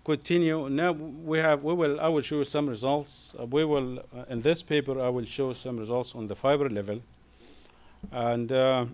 continue. Now I will show you some results. We will in this paper I will show some results on the fiber level, and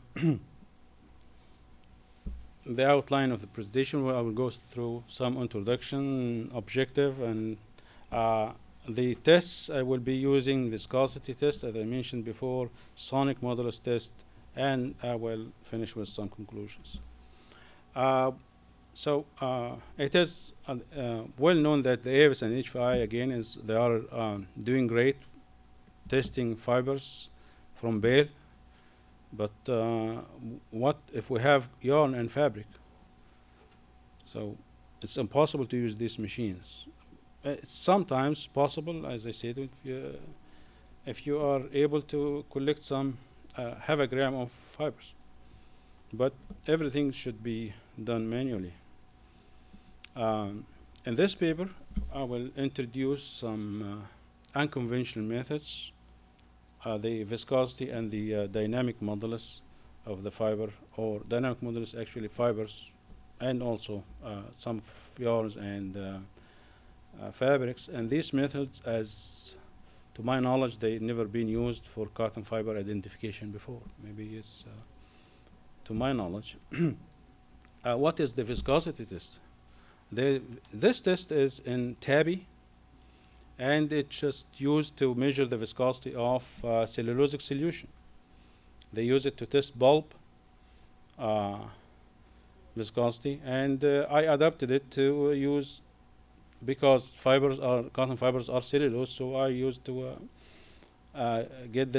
the outline of the presentation, where I will go through some introduction, objective, and uh, the tests. I will be using viscosity test, as I mentioned before, sonic modulus test, and I will finish with some conclusions. Uh, it is well known that the AVIS and HFI again is they are doing great testing fibers from bale, but what if we have yarn and fabric? So it's impossible to use these machines. It's sometimes possible, as I said, if you are able to collect some half a gram of fibers, but everything should be done manually. Um, in this paper, I will introduce some unconventional methods, the viscosity and the dynamic modulus of the fiber, or dynamic modulus actually fibers, and also some yarns and fabrics. And these methods, as to my knowledge, they never been used for cotton fiber identification before. Maybe it's to my knowledge. What is the viscosity test? This test is in TABI, and it's just used to measure the viscosity of cellulosic solution. They use it to test bulb uh, viscosity, and I adapted it to use, because cotton fibers are cellulose, so I used to get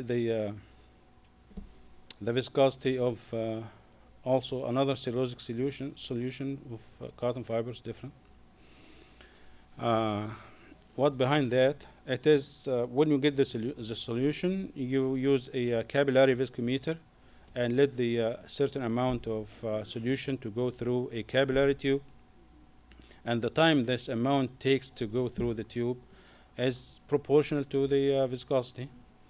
the viscosity of also another cellulosic solution of cotton fibers different. Uh, what behind that? It is when you get the solution, you use a capillary viscometer and let the certain amount of solution to go through a capillary tube, and the time this amount takes to go through the tube is proportional to the viscosity.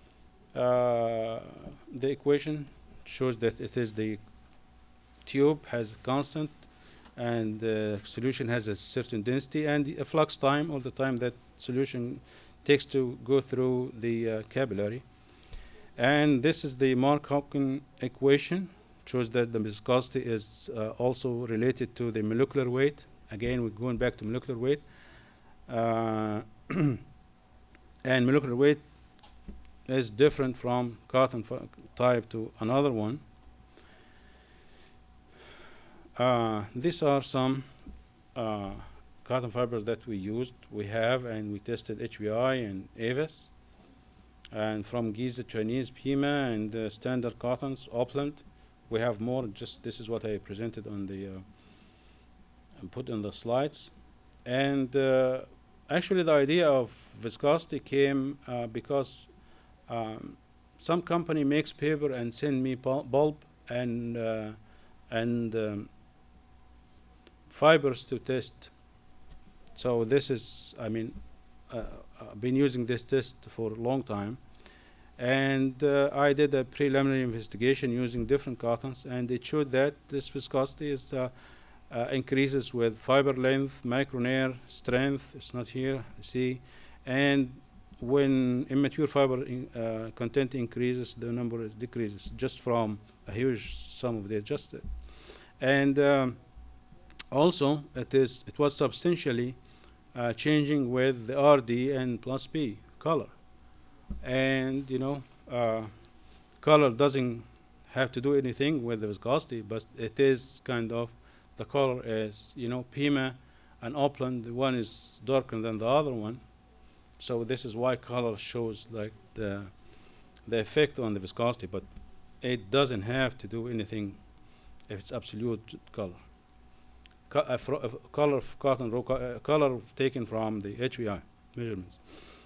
The equation shows that it is the tube has constant and the solution has a certain density, and a flux time, or the time that solution takes to go through the capillary. And this is the Mark-Hopkin equation, shows that the viscosity is also related to the molecular weight. Again, we're going back to molecular weight. And molecular weight is different from cotton type to another one. These are some cotton fibers that we used. We have, and we tested HBI and AVIS, and from Giza, Chinese, Pima, and standard cottons, Upland. We have more. Just this is what I presented on the and put in the slides. And actually, the idea of viscosity came because some company makes paper and send me bulb and fibers to test. So this is, I mean, I've been using this test for a long time, and I did a preliminary investigation using different cottons, and it showed that this viscosity is increases with fiber length, micronair, strength. It's not here, see, and when immature fiber content increases, the number decreases just from a huge sum of the adjusted. And also, it was substantially changing with the RD and plus P color. And color doesn't have to do anything with the viscosity, but it is kind of, the color is, Pima and Upland, one is darker than the other one. So this is why color shows like the effect on the viscosity, but it doesn't have to do anything if it's absolute color. Color of cotton color taken from the HVI measurements.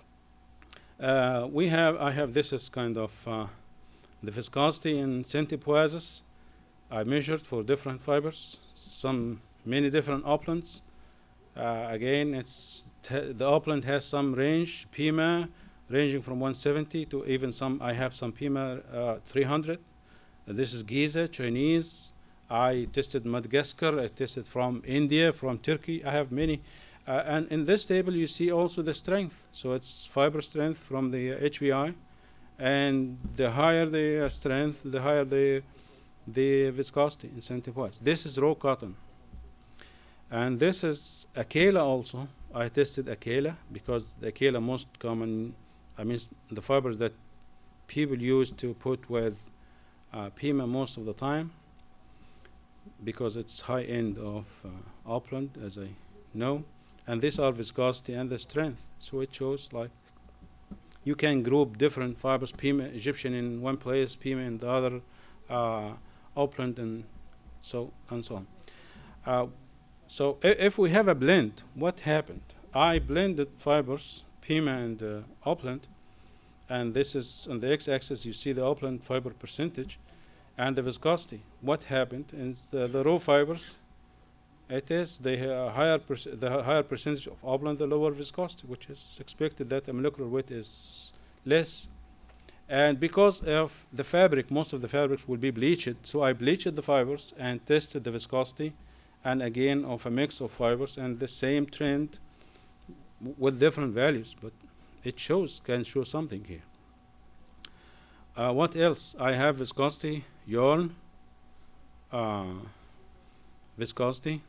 I have this is kind of the viscosity in centipoises. I measured for different fibers, many different uplands. Again, the upland has some range, Pima ranging from 170 to even some. I have some Pima 300. This is Giza, Chinese, I tested Madagascar, I tested from India, from Turkey. I have many. And in this table, you see also the strength. So it's fiber strength from the HBI. And the higher the strength, the higher the viscosity incentive wise. This is raw cotton. And this is Akela also. I tested Akela because the Akela most common, I mean, the fibers that people use to put with Pima most of the time because it's high end of upland, as I know. And these are viscosity and the strength. So it shows like you can group different fibers, Pima Egyptian in one place, Pima in the other, upland, and so on. Uh, so if we have a blend, what happened? I blended fibers, Pima and upland, and this is on the x-axis. You see the upland fiber percentage and the viscosity. What happened is the raw fibers. It is the higher percentage of upland, the lower viscosity, which is expected that a molecular weight is less. And because of the fabric, most of the fabrics will be bleached, so I bleached the fibers and tested the viscosity, and again of a mix of fibers, and the same trend with different values, but it can show something here. What else? I have viscosity, yarn, uh, viscosity,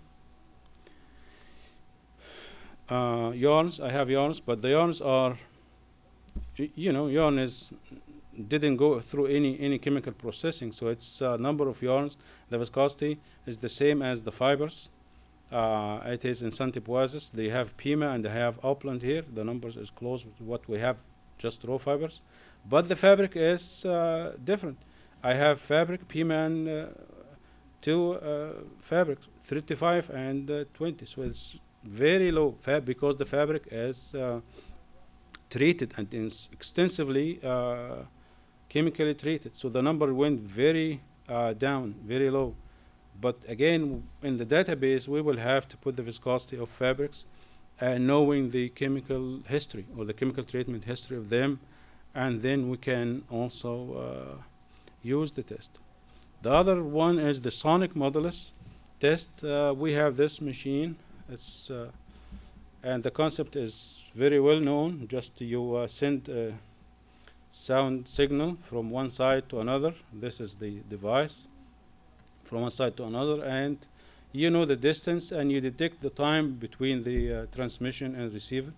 yarns. I have yarns, but the yarns are, yarn is didn't go through any chemical processing, so it's a number of yarns. The viscosity is the same as the fibers. It is in centipoises. They have Pima and they have upland here. The numbers is close to what we have, just raw fibers, but the fabric is different. I have fabric Pima and two fabrics, 35 and 20. So it's very low because the fabric is treated and is extensively chemically treated. So the number went very down, very low. But again, in the database, we will have to put the viscosity of fabrics, knowing the chemical history or the chemical treatment history of them, and then we can also use the test. The other one is the sonic modulus test. We have this machine. It's and the concept is very well known. Just you send a sound signal from one side to another. This is the device from one side to another, and you know the distance, and you detect the time between the transmission and receive,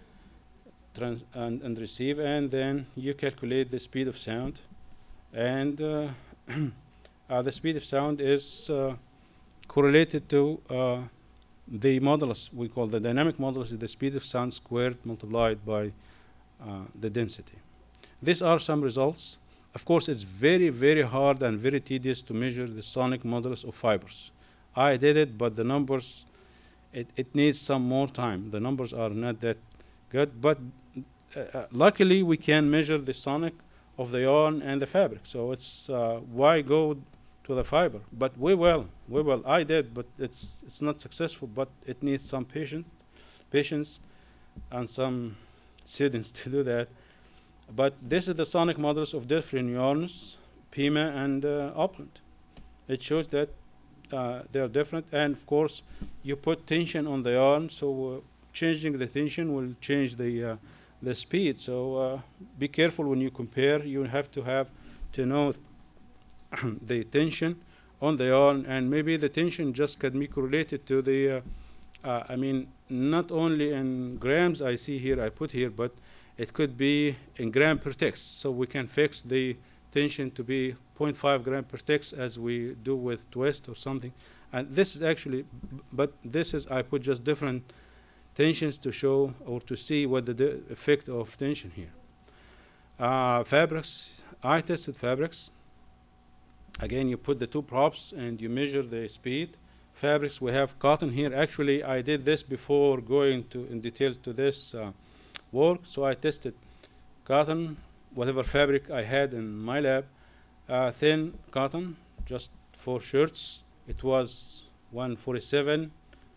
and receive, and then you calculate the speed of sound, and the speed of sound is correlated to the modulus. We call the dynamic modulus is the speed of sound squared multiplied by the density. These are some results. Of course, it's very hard and very tedious to measure the sonic modulus of fibers. I did it, but the numbers, it needs some more time. The numbers are not that good, but luckily we can measure the sonic of the yarn and the fabric. So it's why go to the fiber? But we will. I did, but it's not successful. But it needs some patience, and some students to do that. But this is the sonic modulus of different yarns, Pima and upland. It shows that they are different, and of course, you put tension on the yarn, so changing the tension will change the speed. So be careful when you compare. You have to know the tension on the yarn, and maybe the tension just can be correlated to the. I mean, not only in grams. I see here. I put here, but it could be in gram per text. So we can fix the tension to be 0.5 gram per text as we do with twist or something. And this is actually, but this is, I put just different tensions to show or to see what the effect of tension here. Fabrics, I tested fabrics. Again, you put the two props and you measure the speed. Fabrics, we have cotton here. Actually, I did this before going to in detail to this work. So I tested cotton, whatever fabric I had in my lab, thin cotton, just for shirts. It was 147.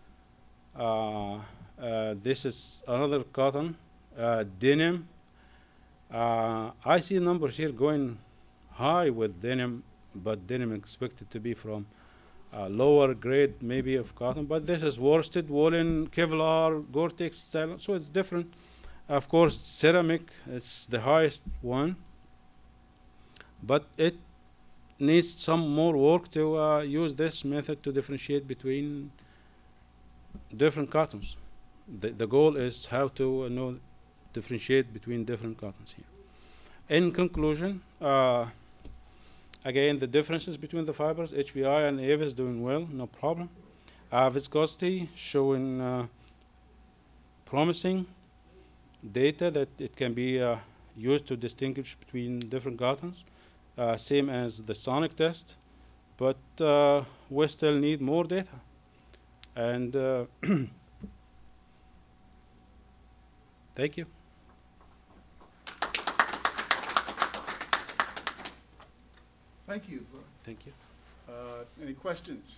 This is another cotton, denim. I see numbers here going high with denim, but denim expected to be from lower grade maybe of cotton, but this is worsted, woolen, Kevlar, Gore-Tex style, so it's different. Of course, ceramic it's the highest one, but it needs some more work to use this method to differentiate between different cottons. The goal is how to know differentiate between different cottons here. In conclusion, again the differences between the fibers, HBI and Avis doing well, no problem. Viscosity showing promising data that it can be used to distinguish between different cottons, same as the sonic test, but we still need more data. And thank you. Thank you. Thank you. Any questions?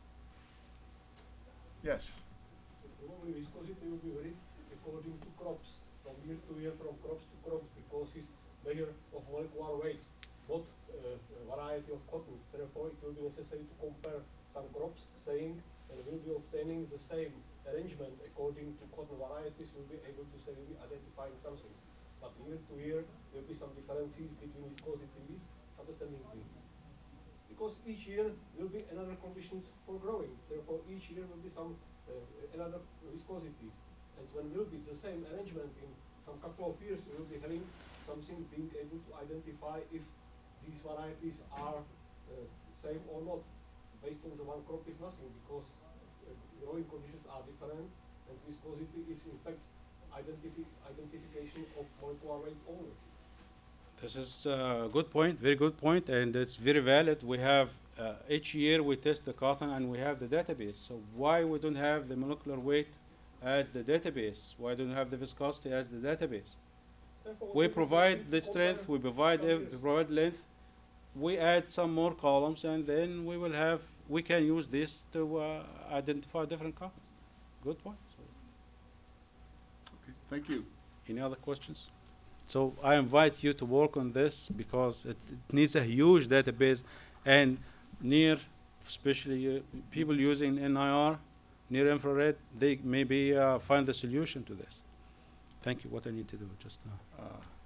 Yes. Probably viscosity will be varied according to crops, from year to year, from crops to crops, because it's measure of molecular weight, not variety of cottons. Therefore, it will be necessary to compare some crops, saying and will be obtaining the same arrangement according to cotton varieties. Will be able to say, will be identifying something. But year to year, there will be some differences between viscosities. Understanding me? Because each year will be another conditions for growing. Therefore, each year will be some another viscosities. And when will be the same arrangement in some couple of years, we will be having something being able to identify if these varieties are same or not. Based on the one crop is nothing, because growing conditions are different, and viscosity is in fact identification of molecular weight only. This is a good point, very good point, and it's very valid. We have each year we test the cotton and we have the database. So why we don't have the molecular weight as the database? Why don't we have the viscosity as the database? Therefore, We provide the strength, we provide length, we add some more columns, and then we can use this to identify different cottons. Good point. So, Okay. Thank you. any other questions? So I invite you to work on this because it needs a huge database, and near, especially people using NIR, near infrared, they maybe find the solution to this. Thank you. What I need to do, just. Uh,